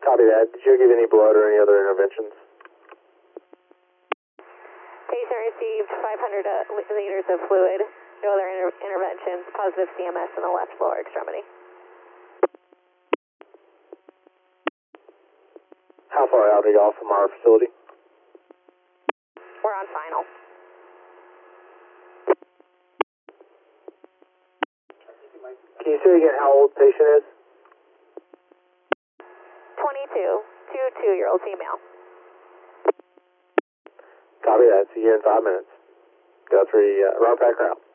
Copy that. Did you give any blood or any other interventions? Patient received 500 liters of fluid. No other interventions. Positive CMS in the left lower extremity. How far out are y'all from our facility? We're on final. Can you say again how old the patient is? 22. 2-2-year-old female. Copy that. See you in 5 minutes. Go 3, route back route.